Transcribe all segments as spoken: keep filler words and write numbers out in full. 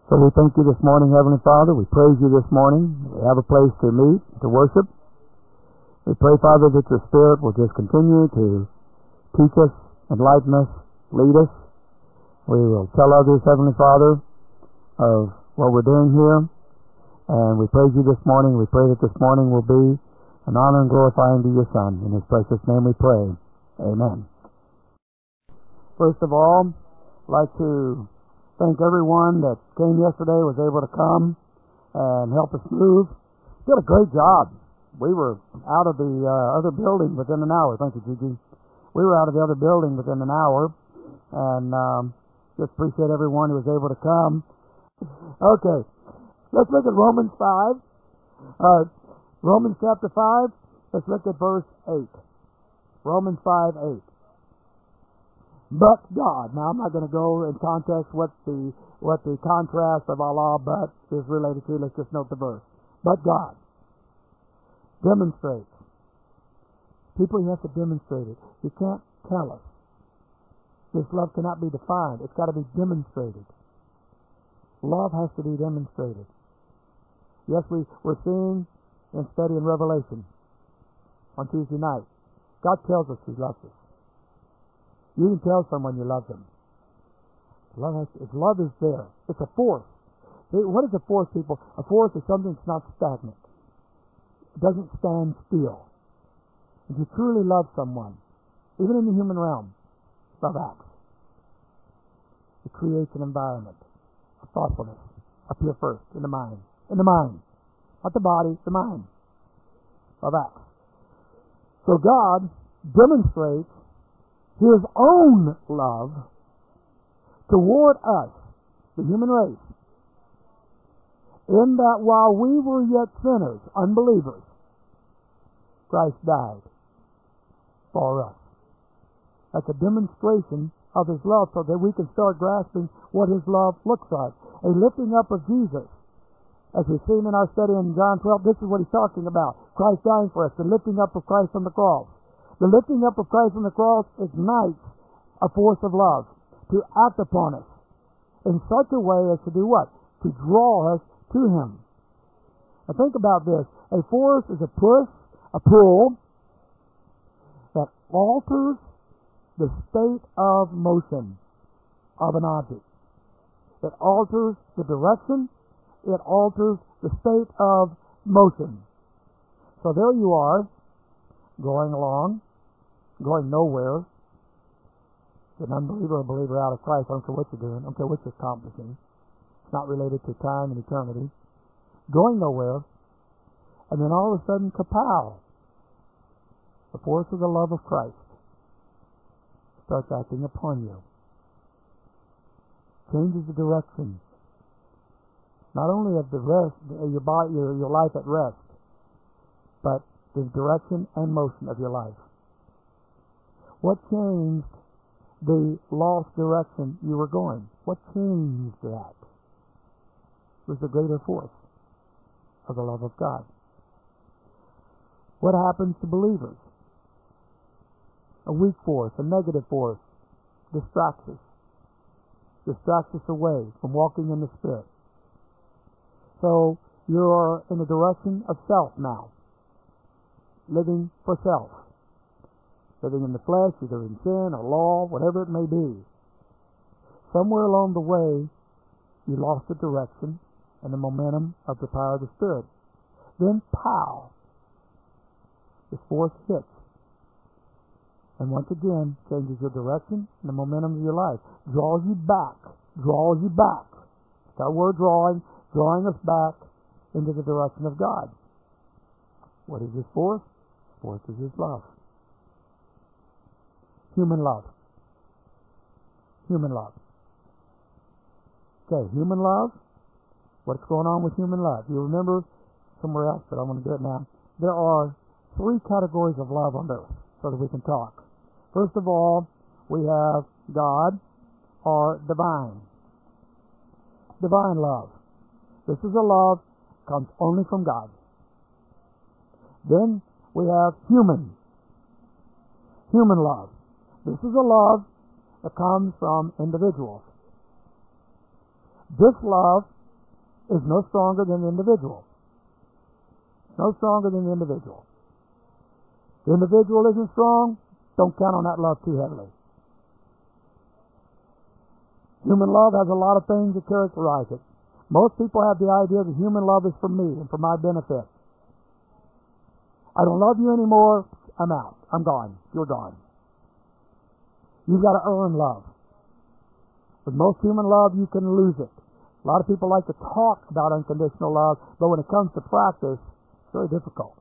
So we thank you this morning, Heavenly Father. We praise you this morning. We have a place to meet, to worship. We pray, Father, that your Spirit will just continue to teach us, enlighten us, lead us. We will tell others, Heavenly Father, of what we're doing here. And we praise you this morning. We pray that this morning will be an honor and glorifying to your Son. In his precious name we pray. Amen. First of all, I'd like to thank everyone that came yesterday, was able to come and help us move. Did a great job. We were out of the uh, other building within an hour. Thank you, Gigi. We were out of the other building within an hour, and um, just appreciate everyone who was able to come. Okay, let's look at Romans five. Uh, Romans chapter five, let's look at verse eight. Romans five, eight. But God. Now, I'm not going to go in context what the what the contrast of Allah but is related to. Let's just note the verse. But God demonstrates. People, you have to demonstrate it. You can't tell us. This love cannot be defined. It's got to be demonstrated. Love has to be demonstrated. Yes, we, we're seeing and studying Revelation on Tuesday night. God tells us he loves us. You can tell someone you love them. Love has, if love is there, it's a force. What is a force, people? A force is something that's not stagnant. It doesn't stand still. If you truly love someone, even in the human realm, love acts. It creates an environment of thoughtfulness up here first, in the mind. In the mind. Not the body, the mind. Love acts. So God demonstrates his own love toward us, the human race, in that while we were yet sinners, unbelievers, Christ died for us. That's a demonstration of his love so that we can start grasping what his love looks like. A lifting up of Jesus. As we've seen in our study in John twelve, this is what he's talking about. Christ dying for us, the lifting up of Christ on the cross. The lifting up of Christ on the cross ignites a force of love to act upon us in such a way as to do what? To draw us to him. Now think about this. A force is a push, a pull, that alters the state of motion of an object. It alters the direction. It alters the state of motion. So there you are, going along, going nowhere. An unbeliever or believer out of Christ, I don't care what you're doing, I don't care what you're accomplishing. It's not related to time and eternity. Going nowhere, and then all of a sudden, kapow! The force of the love of Christ starts acting upon you. Changes the direction. Not only of the rest, your body, your, your life at rest, but the direction and motion of your life. What changed the lost direction you were going? What changed that? It was the greater force of the love of God. What happens to believers? A weak force, a negative force, distracts us. Distracts us away from walking in the Spirit. So you're in the direction of self now. Living for self. Living in the flesh, either in sin or law, whatever it may be. Somewhere along the way, you lost the direction and the momentum of the power of the Spirit. Then, pow! This force hits. And once again, changes your direction and the momentum of your life. Draws you back. Draws you back. It's our word drawing. Drawing us back into the direction of God. What is this force? Force is his love. Human love. Human love. Okay, human love. What's going on with human love? You remember somewhere else, but I want to do it now. There are three categories of love on earth so that we can talk. First of all, we have God or divine. Divine love. This is a love that comes only from God. Then we have human. Human love. This is a love that comes from individuals. This love is no stronger than the individual. No stronger than the individual. The individual isn't strong, don't count on that love too heavily. Human love has a lot of things that characterize it. Most people have the idea that human love is for me and for my benefit. I don't love you anymore, I'm out. I'm gone. You're gone. You've got to earn love. With most human love, you can lose it. A lot of people like to talk about unconditional love, but when it comes to practice, it's very difficult.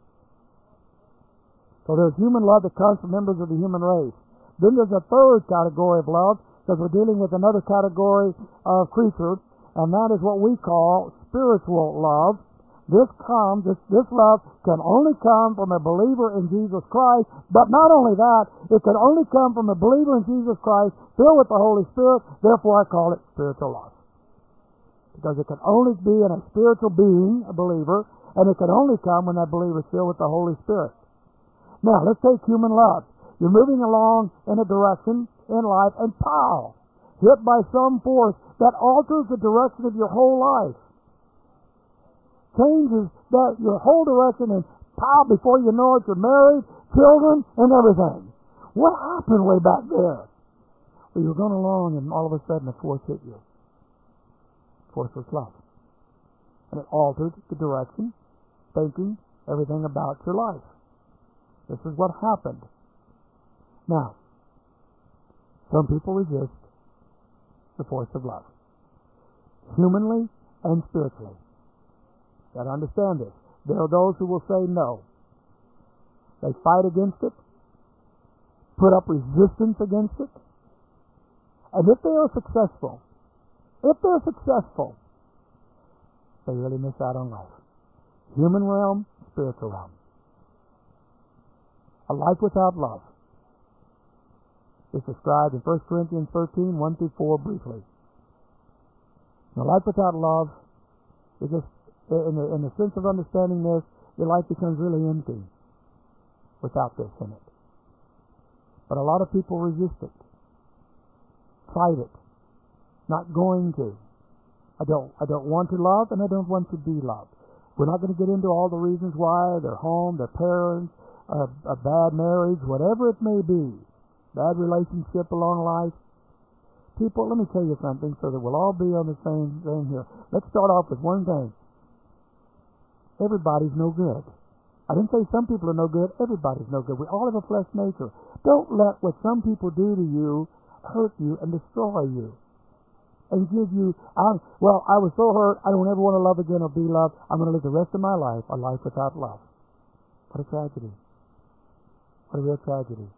So there's human love that comes from members of the human race. Then there's a third category of love, because we're dealing with another category of creature, and that is what we call spiritual love. This comes, this, this love can only come from a believer in Jesus Christ, but not only that, it can only come from a believer in Jesus Christ filled with the Holy Spirit. Therefore, I call it spiritual love. Because it can only be in a spiritual being, a believer, and it can only come when that believer is filled with the Holy Spirit. Now, let's take human love. You're moving along in a direction in life, and pow, hit by some force that alters the direction of your whole life. Changes that your whole direction, and pow, before you know it, you're married, children, and everything. What happened way back there? Well, you're going along, and all of a sudden a force hit you. Force was love. And it altered the direction, thinking, everything about your life. This is what happened. Now, some people resist the force of love, humanly and spiritually. You got to understand this. There are those who will say no. They fight against it, put up resistance against it, and if they are successful, if they're successful, they really miss out on life. Human realm, spiritual realm. A life without love is described in First Corinthians thirteen, one through four briefly. Now, life without love is just, in the, in the sense of understanding this, your life becomes really empty without this in it. But a lot of people resist it, fight it, not going to. I don't, I don't want to love, and I don't want to be loved. We're not going to get into all the reasons why, their home, their parents, a, a bad marriage, whatever it may be. Bad relationship along life. People, let me tell you something so that we'll all be on the same thing here. Let's start off with one thing. Everybody's no good. I didn't say some people are no good. Everybody's no good. We all have a flesh nature. Don't let what some people do to you hurt you and destroy you. And give you, I, well, I was so hurt, I don't ever want to love again or be loved. I'm going to live the rest of my life a life without love. What a tragedy. What a real tragedy.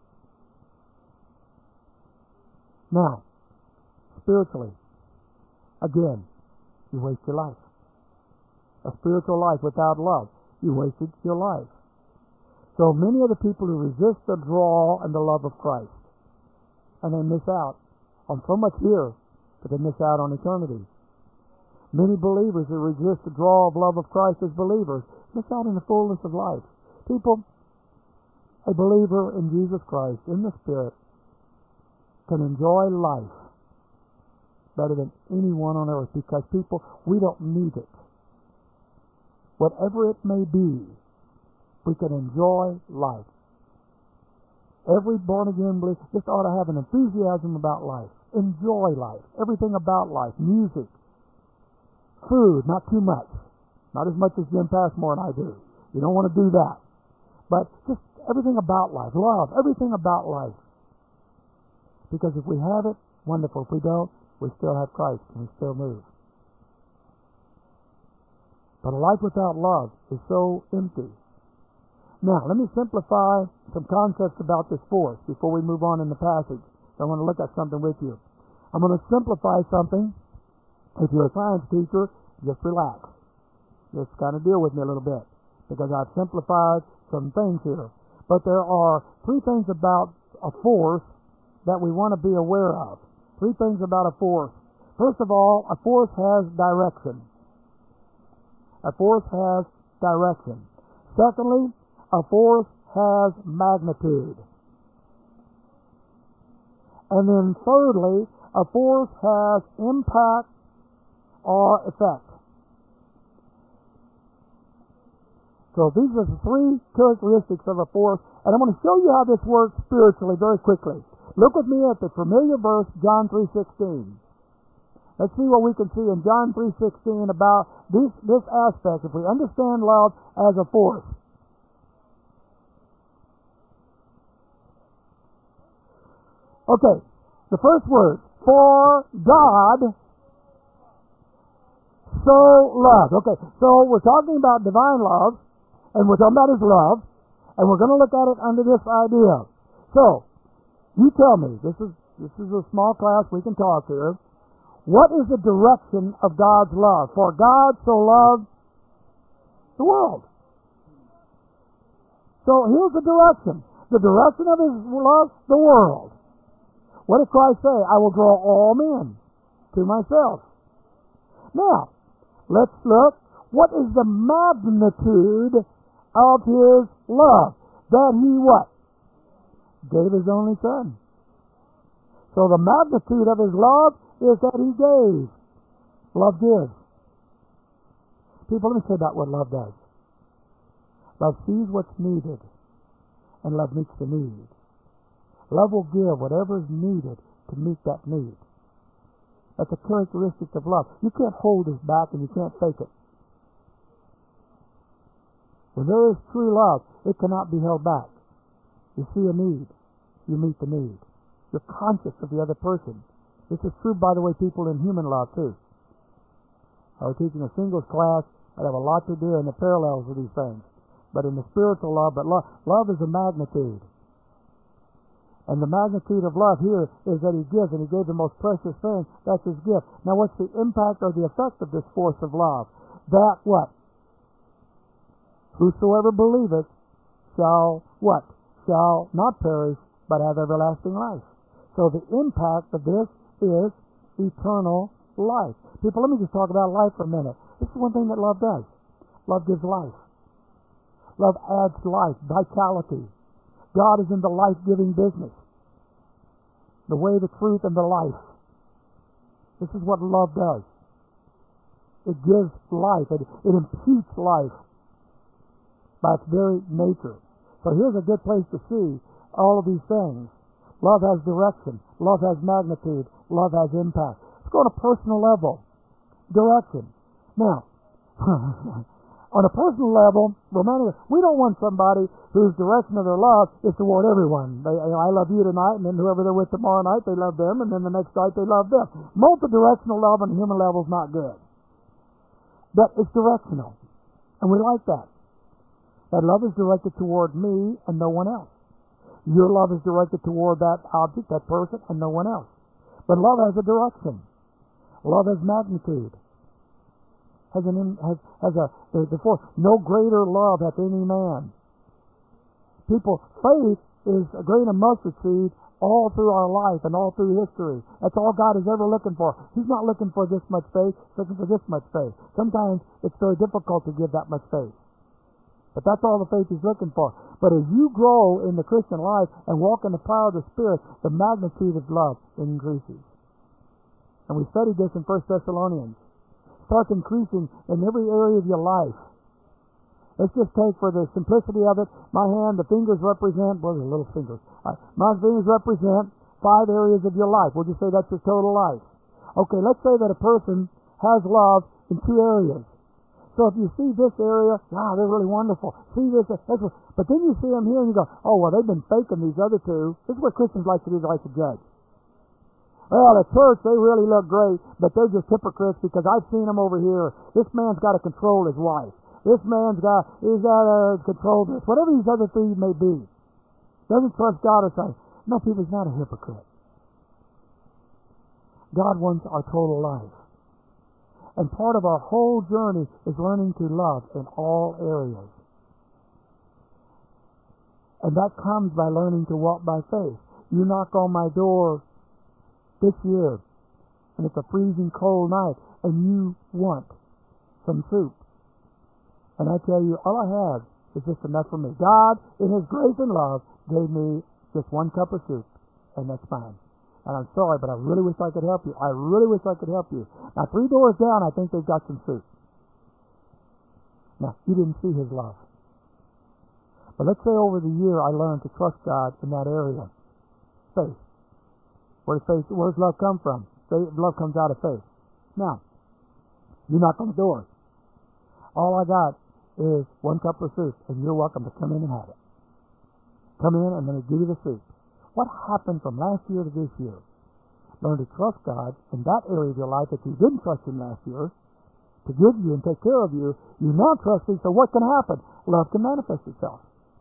Now, spiritually, again, you waste your life. A spiritual life without love, you wasted your life. So many of the people who resist the draw and the love of Christ, and they miss out on so much here, but they miss out on eternity. Many believers who resist the draw of love of Christ as believers miss out on the fullness of life. People, a believer in Jesus Christ, in the Spirit, can enjoy life better than anyone on earth, because people, we don't need it. Whatever it may be, we can enjoy life. Every born-again believer just ought to have an enthusiasm about life. Enjoy life. Everything about life. Music. Food, not too much. Not as much as Jim Passmore and I do. You don't want to do that. But just everything about life. Love. Everything about life. Because if we have it, wonderful. If we don't, we still have Christ and we still move. But a life without love is so empty. Now, let me simplify some concepts about this force before we move on in the passage. I want to look at something with you. I'm going to simplify something. If you're a science teacher, just relax. Just kind of deal with me a little bit, because I've simplified some things here. But there are three things about a force that we want to be aware of. Three things about a force. First of all, a force has direction. A force has direction. Secondly, a force has magnitude. And then thirdly, a force has impact or effect. So these are the three characteristics of a force, and I'm going to show you how this works spiritually very quickly. Look with me at the familiar verse, John three sixteen. Let's see what we can see in John three sixteen about this, this aspect, if we understand love as a force. Okay, the first word, for God so loved. Okay, so we're talking about divine love, and we're talking about His love, and we're going to look at it under this idea. So, you tell me, this is this is a small class, we can talk here. What is the direction of God's love? For God so loved the world. So here's the direction. The direction of His love, the world. What did Christ say? I will draw all men to myself. Now, let's look. What is the magnitude of His love? That He what? Gave His only Son. So the magnitude of His love is that He gave. Love gives. People, let me say about what love does. Love sees what's needed, and love meets the need. Love will give whatever is needed to meet that need. That's a characteristic of love. You can't hold this back and you can't fake it. When there is true love, it cannot be held back. You see a need, you meet the need. You're conscious of the other person. This is true, by the way, people in human love too. I was teaching a singles class. I have a lot to do in the parallels of these things. But in the spiritual love, but love, love is a magnitude. And the magnitude of love here is that He gives, and He gave the most precious thing. That's His gift. Now what's the impact or the effect of this force of love? That what? Whosoever believeth shall what? Shall not perish, but have everlasting life. So the impact of this is eternal life. People, let me just talk about life for a minute. This is one thing that love does. Love gives life. Love adds life, vitality. God is in the life-giving business. The way, the truth, and the life. This is what love does. It gives life. It, it imputes life by its very nature. So here's a good place to see all of these things. Love has direction. Love has magnitude. Love has impact. Let's go on a personal level. Direction. Now, on a personal level, romantic, we don't want somebody whose direction of their love is toward everyone. They, you know, I love you tonight, and then whoever they're with tomorrow night, they love them, and then the next night they love them. Multi-directional love on a human level is not good. But it's directional, and we like that. That love is directed toward me and no one else. Your love is directed toward that object, that person, and no one else. But love has a direction. Love has magnitude. Has an has has a the, the force. No greater love hath any man. People, faith is a grain of mustard seed all through our life and all through history. That's all God is ever looking for. He's not looking for this much faith. He's looking for this much faith. Sometimes it's very difficult to give that much faith. But that's all the faith He's looking for. But as you grow in the Christian life and walk in the power of the Spirit, the magnitude of love increases. And we studied this in First Thessalonians. Starts increasing in every area of your life. Let's just take, for the simplicity of it, my hand, the fingers represent, well, the little fingers. Right. My fingers represent five areas of your life. We'll just say that's your total life. Okay, let's say that a person has love in two areas. So if you see this area, wow, they're really wonderful. See this, that's what, but then you see them here and you go, oh, well, they've been faking these other two. This is what Christians like to do. They like to judge. Well, at church, they really look great, but they're just hypocrites because I've seen them over here. This man's got to control his wife. This man's got, he's got to control this. Whatever these other things may be. Doesn't trust God or something. No, people, he's not a hypocrite. God wants our total life. And part of our whole journey is learning to love in all areas. And that comes by learning to walk by faith. You knock on my door this year, and it's a freezing cold night, and you want some soup. And I tell you, all I have is just enough for me. God, in His grace and love, gave me just one cup of soup, and that's fine. And I'm sorry, but I really wish I could help you. I really wish I could help you. Now, three doors down, I think they've got some soup. Now, you didn't see His love. But let's say over the year I learned to trust God in that area. Faith. Where does faith, where does love come from? Faith, love comes out of faith. Now, you knock on the door. All I got is one cup of soup, and you're welcome to come in and have it. Come in, and then I give you the soup. What happened from last year to this year? Learn to trust God in that area of your life that you didn't trust Him last year to give you and take care of you. You now trust Him, so what can happen? Love can manifest itself.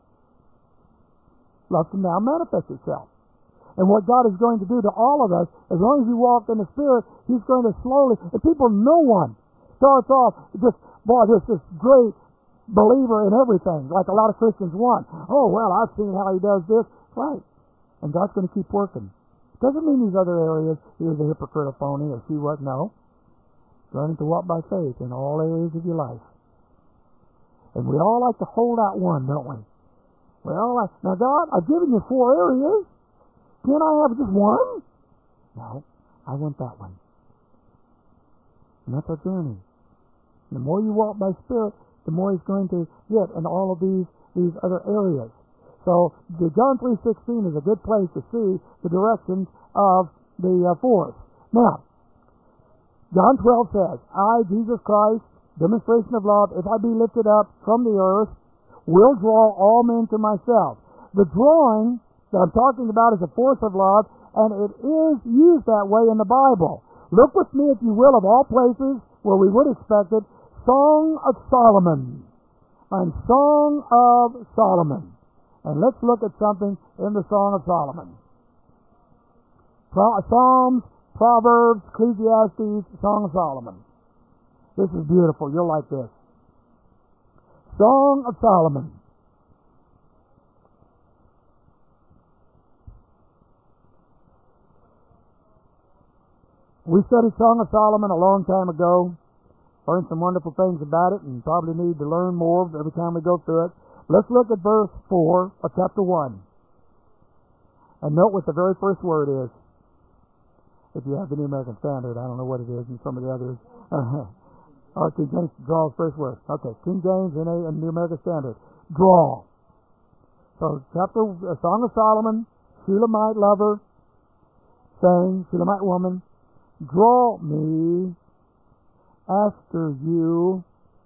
Love can now manifest itself. And what God is going to do to all of us, as long as you walk in the Spirit, He's going to slowly, and people, no one starts off just, boy, this this great believer in everything, like a lot of Christians want. Oh, well, I've seen how he does this. Right. And God's going to keep working. Doesn't mean these other areas, he was a hypocrite or phony or she was. No. Learning to walk by faith in all areas of your life. And we all like to hold out one, don't we? We all like, now God, I've given you four areas. Can I have just one? No, I want that one. And that's our journey. The more you walk by Spirit, the more He's going to get in all of these, these other areas. So the John three sixteen is a good place to see the directions of the uh, force. Now, John twelve says, I, Jesus Christ, demonstration of love, if I be lifted up from the earth, will draw all men to myself. The drawing that I'm talking about is a force of love, and it is used that way in the Bible. Look with me, if you will, of all places where we would expect it, Song of Solomon. And Song of Solomon. And let's look at something in the Song of Solomon. Pro- Psalms, Proverbs, Ecclesiastes, Song of Solomon. This is beautiful. You'll like this. Song of Solomon. We studied Song of Solomon a long time ago. Learned some wonderful things about it and probably need to learn more every time we go through it. Let's look at verse four of chapter one. And note what the very first word is. If you have the New American Standard, I don't know what it is in some of the others. Or King James draws first word. Okay, King James and a New American Standard. Draw. So chapter uh, Song of Solomon, Shulamite lover, saying, Shulamite woman, draw me after you,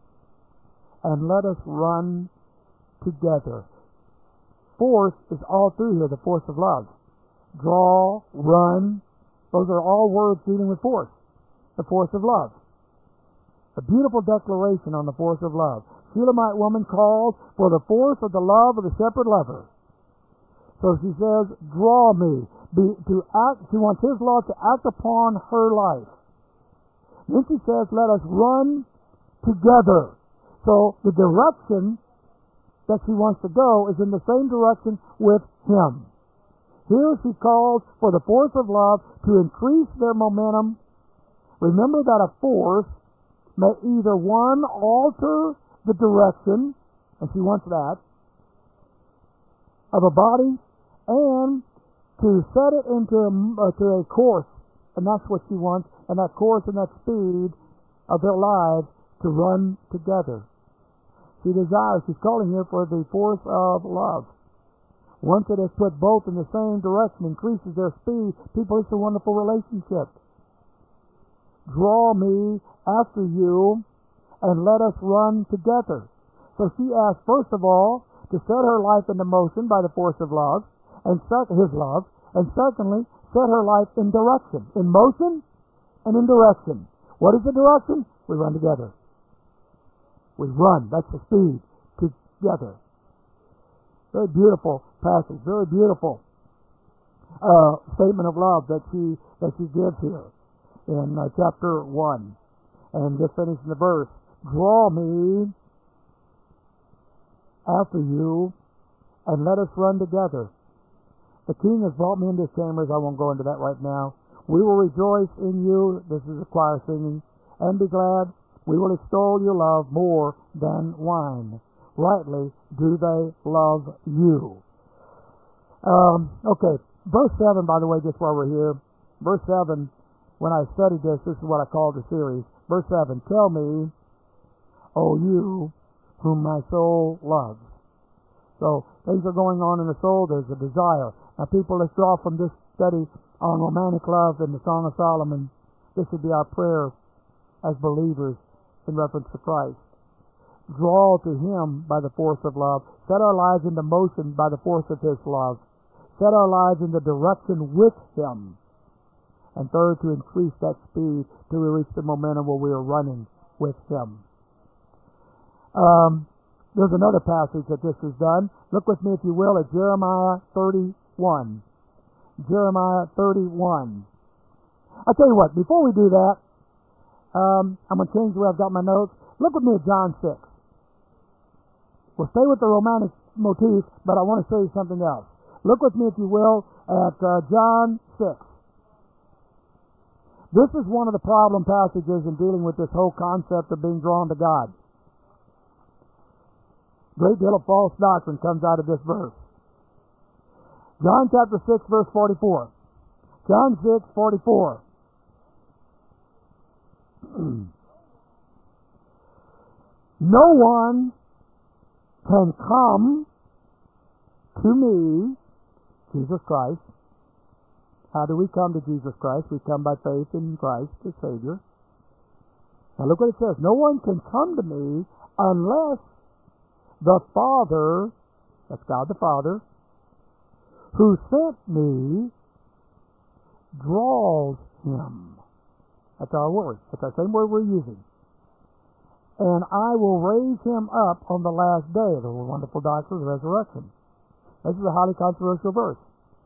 and let us run together. Force is all through here, the force of love. Draw, run, those are all words dealing with force. The force of love. A beautiful declaration on the force of love. Shulamite woman calls for the force of the love of the shepherd lover. So she says, draw me. Be, to act, she wants His love to act upon her life. Then she says, let us run together. So the direction that she wants to go is in the same direction with Him. Here she calls for the force of love to increase their momentum. Remember that a force may either, one, alter the direction, and she wants that, of a body, and to set it into a, uh, to a course, and that's what she wants, and that course and that speed of their lives to run together. She desires, she's calling here for the force of love. Once it has put both in the same direction, increases their speed, people, it's a wonderful relationship. Draw me after you, and let us run together. So she asks, first of all, to set her life into motion by the force of love, and sec- His love, and secondly, set her life in direction, in motion and in direction. What is the direction? We run together. We run. That's the speed. Together. Very beautiful passage. Very beautiful uh, statement of love that she that she gives here in uh, chapter one. And just finishing the verse. Draw me after you, and let us run together. The King has brought me into His chambers. I won't go into that right now. We will rejoice in you. This is the choir singing. And be glad. We will extol your love more than wine. Rightly do they love you. Um, okay, verse seven, by the way, just while we're here. Verse seven, when I studied this, this is what I called the series. Verse seven, tell me, O you whom my soul loves. So things are going on in the soul. There's a desire. Now, people, let's draw from this study on romantic love and the Song of Solomon. This would be our prayer as believers in reference to Christ. Draw to Him by the force of love. Set our lives into motion by the force of His love. Set our lives in the direction with Him. And third, to increase that speed till we reach the momentum where we are running with Him. Um, there's another passage that this is done. Look with me, if you will, at Jeremiah thirty-one. Jeremiah thirty-one. I'll tell you what, before we do that, um, I'm going to change the way I've got my notes. Look with me at John six. We'll stay with the romantic motif, but I want to show you something else. Look with me, if you will, at uh, John six. This is one of the problem passages in dealing with this whole concept of being drawn to God. Great deal of false doctrine comes out of this verse. John chapter six, verse forty-four. John six, forty-four. No one can come to me, Jesus Christ. How do we come to Jesus Christ? We come by faith in Christ, the Savior. Now look what it says. No one can come to me unless the Father, that's God the Father, who sent me, draws him. That's our word. That's our same word we're using. And I will raise him up on the last day, the wonderful doctrine of the resurrection. This is a highly controversial verse.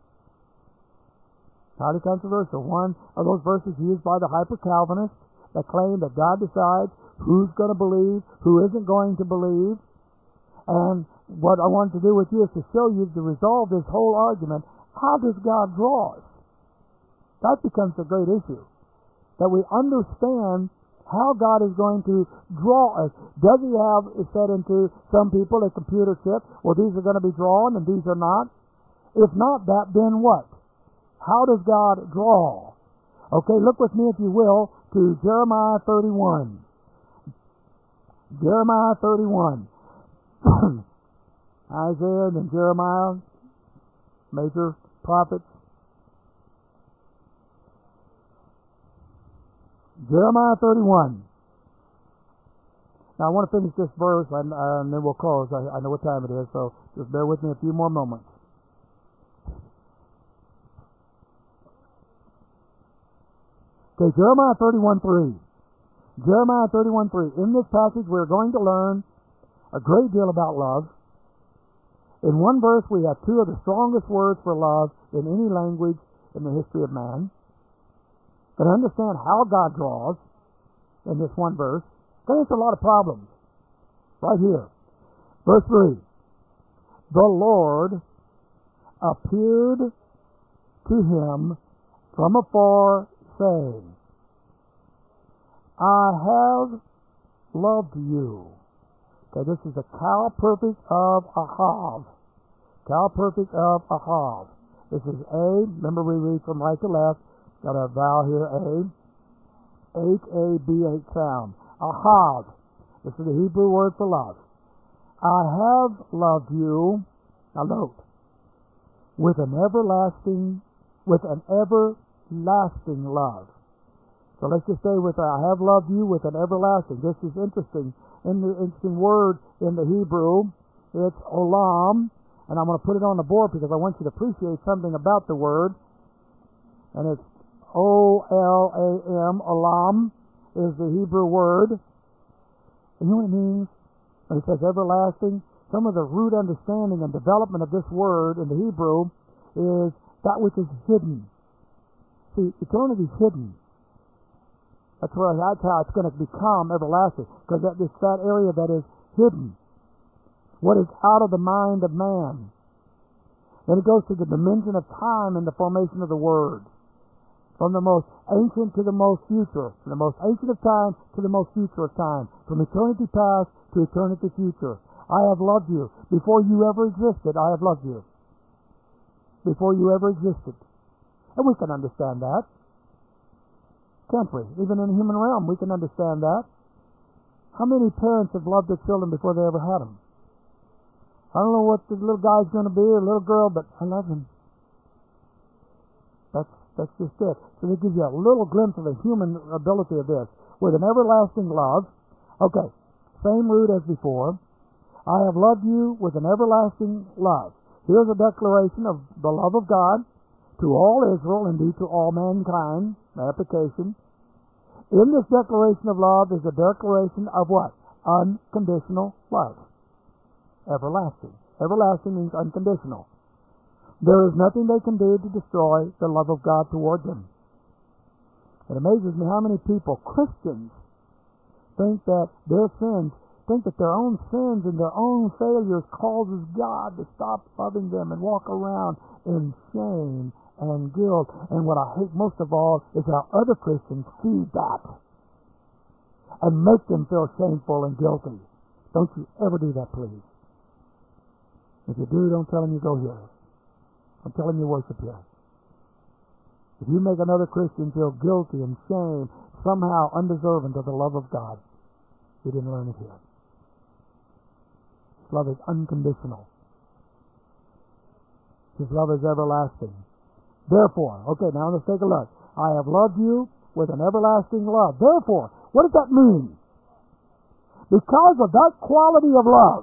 Highly controversial. One of those verses used by the hyper-Calvinists that claim that God decides who's going to believe, who isn't going to believe. And what I wanted to do with you is to show you, to resolve this whole argument, how does God draw us? That becomes a great issue. That we understand how God is going to draw us. Does He have it set into some people a computer chip? Well, these are going to be drawn and these are not. If not that, then what? How does God draw? Okay, look with me, if you will, to Jeremiah thirty-one. Jeremiah thirty-one. Isaiah and then Jeremiah, major prophets. Jeremiah thirty-one. Now I want to finish this verse and, uh, and then we'll close. I, I know what time it is, so just bear with me a few more moments. Okay, Jeremiah thirty-one three. Jeremiah thirty-one three. In this passage we're going to learn a great deal about love. In one verse we have two of the strongest words for love in any language in the history of man. But understand how God draws in this one verse. Going to answer a lot of problems. Right here. Verse three. The Lord appeared to him from afar, saying, I have loved you. Okay, this is the cow perfect of Ahav. Cow perfect of Ahav. This is A. Remember we read from right to left. Got a vowel here, A. H A B H sound. Ahav. This is the Hebrew word for love. I have loved you, now note, with an everlasting, with an everlasting love. So let's just say with I have loved you with an everlasting. This is interesting. In the interesting word in the Hebrew, it's olam, and I'm going to put it on the board because I want you to appreciate something about the word. And it's O L A M, olam is the Hebrew word. And you know what it means? When it says everlasting, some of the root understanding and development of this word in the Hebrew is that which is hidden. See, eternity is hidden. That's where that's how it's going to become everlasting, because that, it's that area that is hidden. What is out of the mind of man. Then it goes to the dimension of time in the formation of the word. From the most ancient to the most future. From the most ancient of time to the most future of time. From eternity past to eternity future. I have loved you. Before you ever existed, I have loved you. Before you ever existed. And we can understand that. Can't we? Even in the human realm, we can understand that. How many parents have loved their children before they ever had them? I don't know what the little guy's going to be or little girl, but I love him. That's that's just it. So it gives you a little glimpse of the human ability of this. With an everlasting love. Okay, same root as before. I have loved you with an everlasting love. Here's a declaration of the love of God to all Israel, indeed to all mankind. Application. In this declaration of love is a declaration of what? Unconditional love. Everlasting. Everlasting means unconditional. There is nothing they can do to destroy the love of God toward them. It amazes me how many people, Christians, think that their sins, think that their own sins and their own failures causes God to stop loving them and walk around in shame and guilt. And what I hate most of all is how other Christians feed that and make them feel shameful and guilty. Don't you ever do that, please. If you do, don't tell them you go here. Don't tell them you worship here. If you make another Christian feel guilty and shame, somehow undeserving of the love of God, you didn't learn it here. His love is unconditional. His love is everlasting. Therefore, okay, now let's take a look. I have loved you with an everlasting love. Therefore, what does that mean? Because of that quality of love,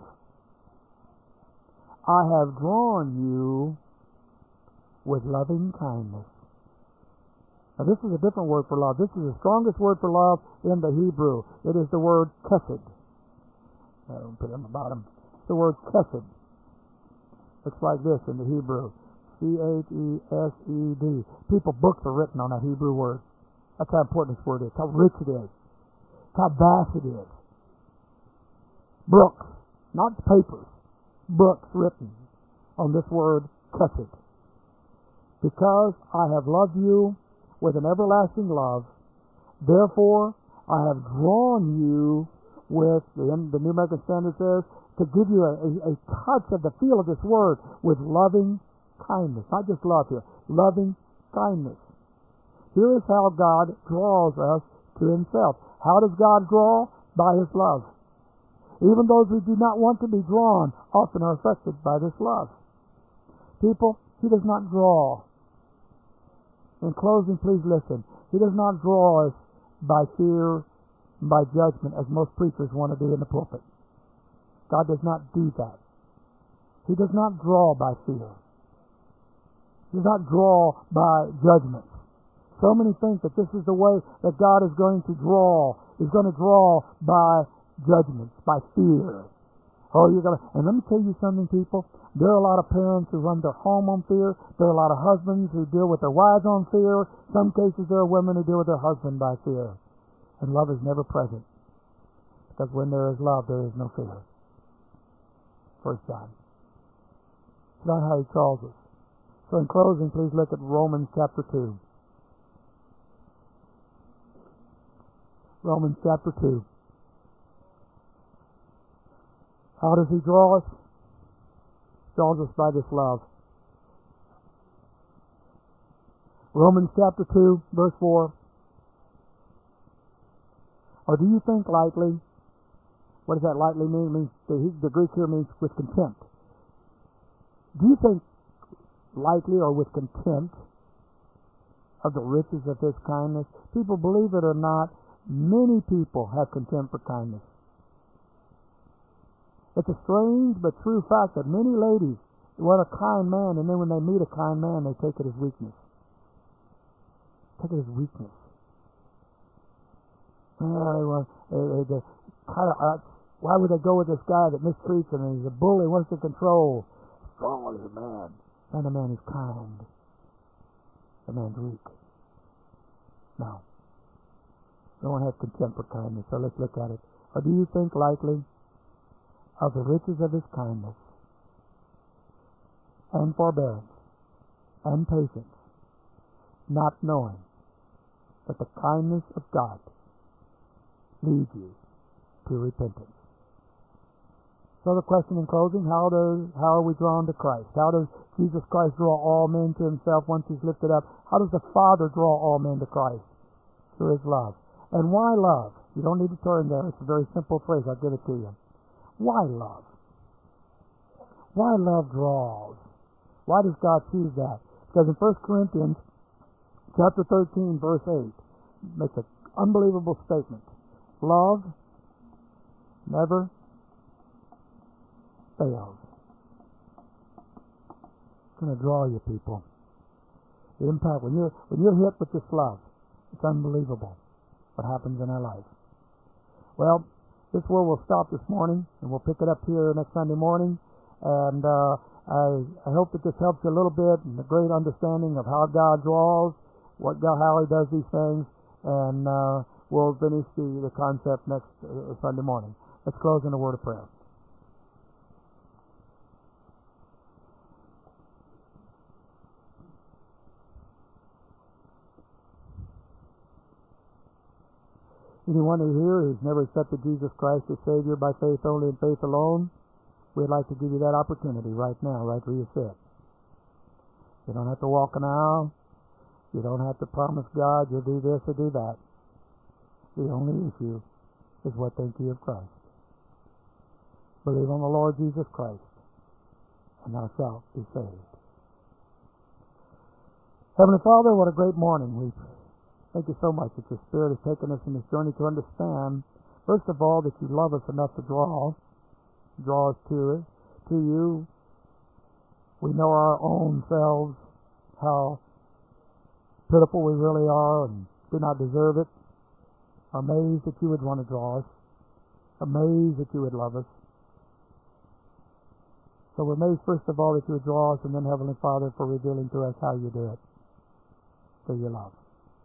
I have drawn you with loving kindness. Now this is a different word for love. This is the strongest word for love in the Hebrew. It is the word chesed. I don't put it on the bottom. It's the word chesed. Looks like this in the Hebrew. C H E S E D. People, books are written on that Hebrew word. That's how important this word is. How rich it is. How vast it is. Books, not papers. Books written on this word chesed. Because I have loved you with an everlasting love, therefore I have drawn you with, the, the New American Standard says, to give you a, a, a touch of the feel of this word with loving kindness. Not just love here, loving kindness. Here is how God draws us to himself. How does God draw? By his love. Even those who do not want to be drawn often are affected by this love. People, he does not draw. In closing, please listen. He does not draw us by fear, by judgment, as most preachers want to do in the pulpit. God does not do that. He does not draw by fear. He does not draw by judgment. So many think that this is the way that God is going to draw. He's going to draw by judgments, by fear. Oh, you're gonna, and let me tell you something, people. There are a lot of parents who run their home on fear. There are a lot of husbands who deal with their wives on fear. Some cases there are women who deal with their husband by fear. And love is never present. Because when there is love, there is no fear. First John. It's not how he calls us. So in closing, please look at Romans chapter two. Romans chapter two. How does he draw us? He draws us by this love. Romans chapter two, verse four. Or do you think lightly? What does that lightly mean? It means the, the Greek here means with contempt. Do you think lightly or with contempt of the riches of his kindness? People, believe it or not, many people have contempt for kindness. It's a strange but true fact that many ladies want a kind man, and then when they meet a kind man, they take it as weakness. Take it as weakness. Oh, they want, they, they, they kind of, uh, why would they go with this guy that mistreats them and he's a bully, wants to control? Strong as a man. And a man is kind. The man's weak. No. No one has contempt for kindness, so let's look at it. Or do you think lightly of the riches of his kindness and forbearance and patience, not knowing that the kindness of God leads you to repentance? So the question in closing, how does how are we drawn to Christ? How does Jesus Christ draw all men to himself once he's lifted up? How does the Father draw all men to Christ? Through his love. And why love? You don't need to turn there. It's a very simple phrase. I'll give it to you. Why love? Why love draws? Why does God choose that? Because in First Corinthians chapter thirteen, verse eight, makes an unbelievable statement. Love never fails. It's going to draw you, people. The impact, when you're, when you're hit with this love, it's unbelievable what happens in our life. Well, this is where we'll stop this morning, and we'll pick it up here next Sunday morning. And uh, I, I hope that this helps you a little bit in the great understanding of how God draws, what God, how He does these things, and uh, we'll finish the, the concept next uh, Sunday morning. Let's close in a word of prayer. Anyone who here who's never accepted Jesus Christ as Savior by faith only and faith alone, we'd like to give you that opportunity right now, right where you sit. You don't have to walk an aisle. You don't have to promise God you'll do this or do that. The only issue is what think ye of Christ. Believe on the Lord Jesus Christ, and thou shalt be saved. Heavenly Father, what a great morning. We thank you so much that your Spirit has taken us in this journey to understand, first of all, that you love us enough to draw, draw us to it, to you. We know our own selves, how pitiful we really are and do not deserve it. Amazed that you would want to draw us. Amazed that you would love us. So we're amazed, first of all, that you would draw us, and then, Heavenly Father, for revealing to us how you do it through your love.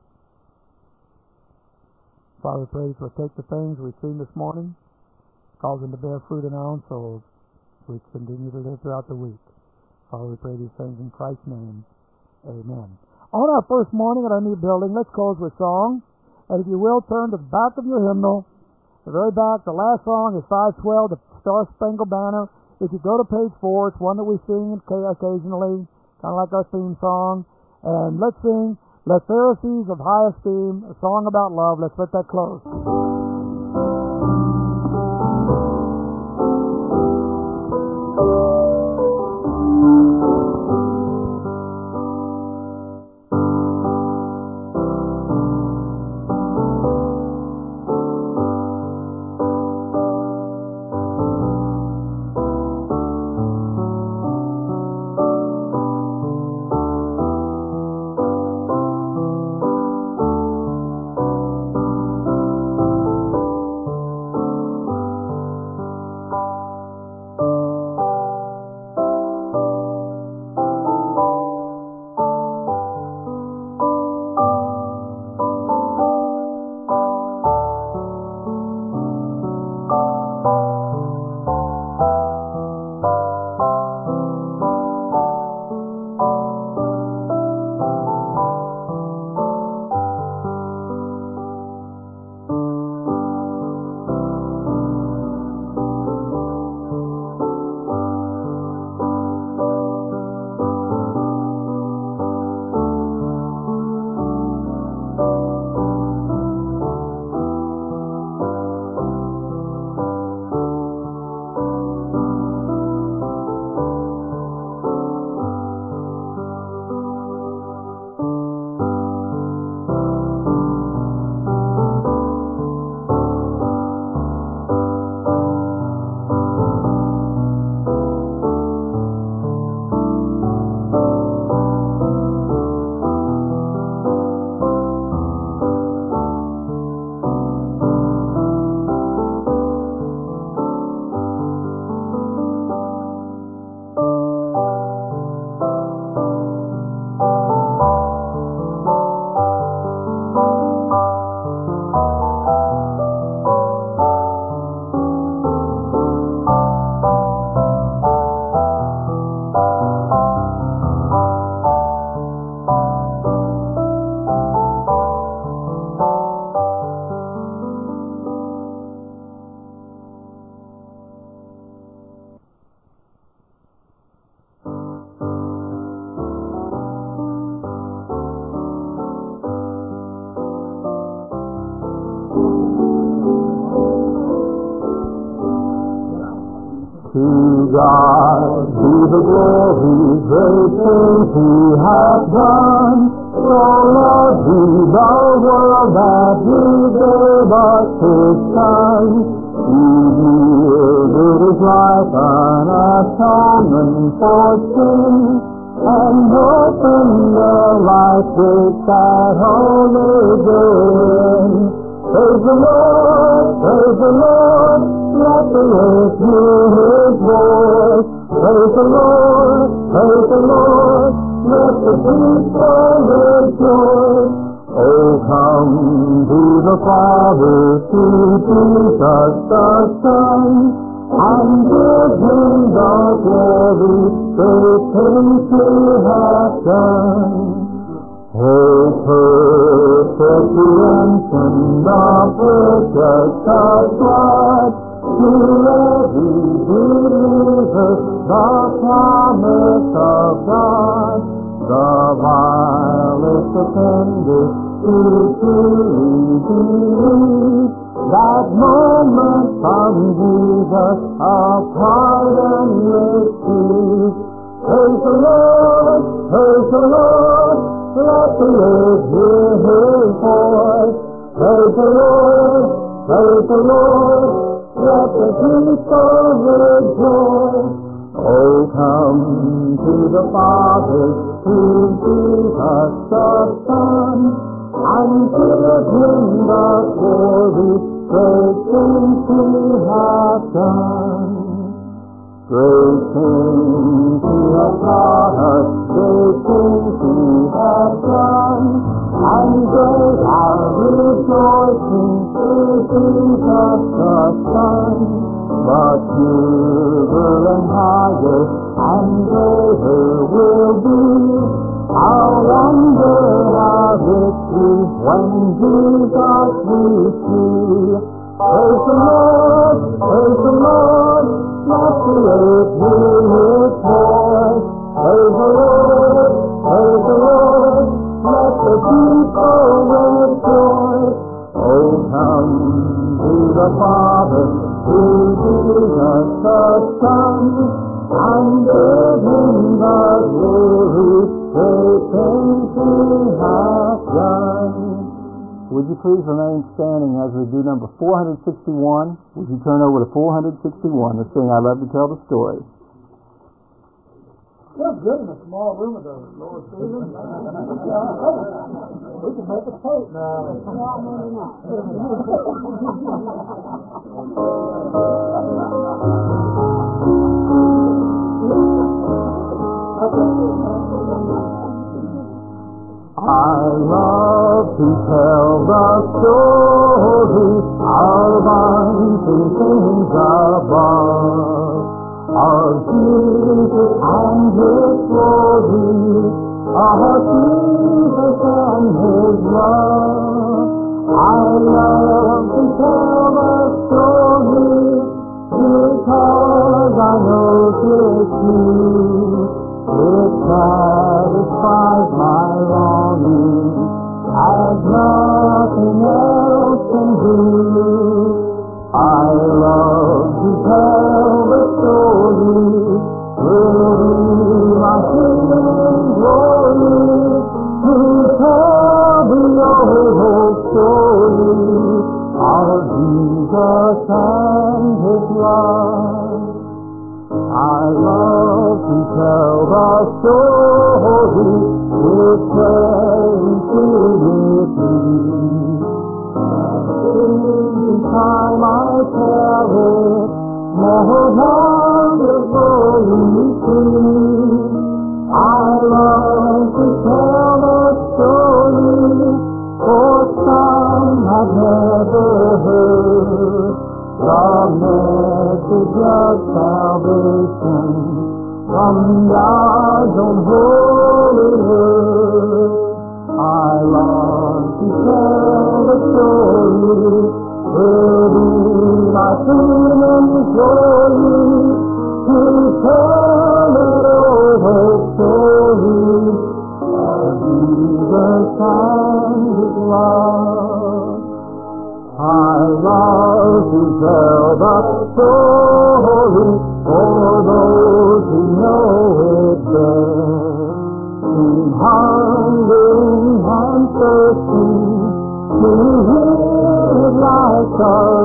Father, pray that we'll take the things we've seen this morning, cause them to bear fruit in our own souls, so we continue to live throughout the week. Father, we pray these things in Christ's name. Amen. On our first morning at our new building, let's close with song. And if you will, turn to the back of your hymnal. The very back, the last song is five twelve, the Star Spangled Banner. If you go to page four, it's one that we sing occasionally, kind of like our theme song. And let's sing Let Pharisees of High Esteem, a song about love. Let's let that close. To God be the glory, great things He hath done. So loved He the world that He gave us His Son. He yielded His life an atonement for sin, and opened the life which that only given. Praise the Lord, praise the Lord, let the earth hear His voice. Praise the Lord, praise the Lord, let the people rejoice. Oh, come to the Father, to Jesus the Son, and give Him the glory, great things He hath done. Oh, perfect redemption, the precious blood, to every believer, the promise of God. The vilest offender to truly believe, that moment from Jesus a pardon receive. Praise the Lord, praise the Lord, let the earth hear His voice. Praise the Lord, praise the Lord, let the people rejoice. Oh, come to the Father, to Jesus the Son, and give Him the glory, great things He hath done. Great things He hath taught us, great things He hath done, and great our rejoicing through Jesus the Son. But purer and higher and greater will be our wonder, our victory, when Jesus we see. Praise the Lord, praise the Lord, let the earth hear His voice. Praise the Lord, praise the Lord, let the people rejoice. Oh, come to the Father, to Jesus the Son, and give Him the glory, great things He hath done. Would you please remain standing as we do number four hundred sixty-one? Would you turn over to four hundred sixty-one and sing I Love to Tell the Story? Feels good in a small room with a lower ceiling. We can make a tape now. I love to tell the story of unseen things above, of Jesus and His glory, of Jesus and His love. I love to tell the story because I know it's true. It satisfies my longing as nothing else can do. I love to tell the story, really my hidden glory, to tell the old story of Jesus and His love. I love to tell the story with sincerity. Every time I tell it, more wonderfully sweet. I love to tell the story, for some have never heard the message of salvation from God's own holy word. I love to tell the story, will be my theme and glory, to tell it over story of Jesus and His love. I love to tell the story, for shall